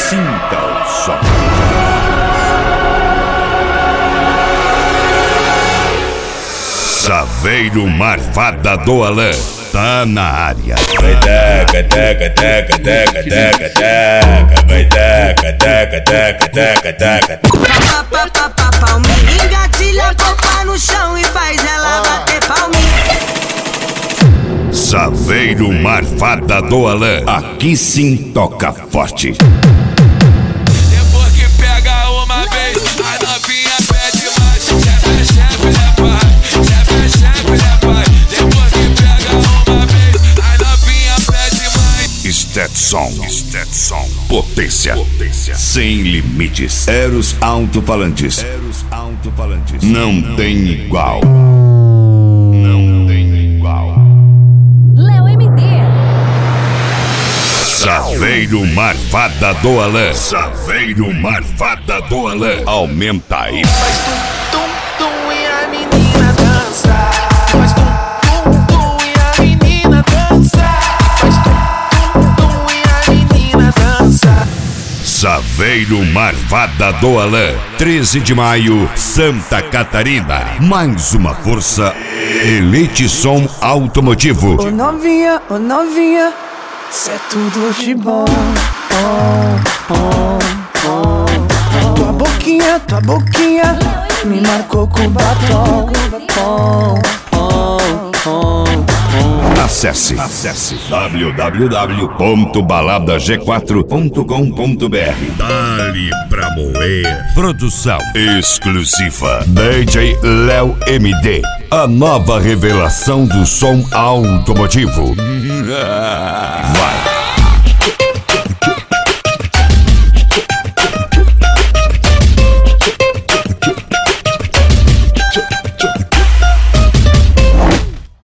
Sinta o som. Saveiro Marvada do Alã tá na área. Vai taca, taca, taca, taca, taca, taca. Vai taca, taca, taca, taca, taca. Palminha, engatilha a copa no chão e faz ela bater palminha. Saveiro Marvada do Alã, aqui sim toca forte. Depois que pega uma vez, a novinha pede mais. Chefe, chefe, né pai? Chefe, chefe, né pai? Depois que pega uma vez, a novinha pede mais. Stetson, potência, sem limites. Eros alto-falantes, não tem igual. Léo MD. Saveiro Marvada do Alã, Saveiro Marvada do Alã. Aumenta aí. Faz tum, tum, tum e a menina dança. Faz tum, tum, tum e a menina dança. Faz tum, tum, tum e a menina dança. Saveiro Marvada do Alã, 13 de maio, Santa Catarina. Mais uma força, Elite Som Automotivo. Ô novinha, cê é tudo de bom. Tua boquinha me marcou com batom. Acesse www.baladag4.com.br. Dali pra moer. Produção exclusiva DJ Léo MD, a nova revelação do som automotivo. Vai.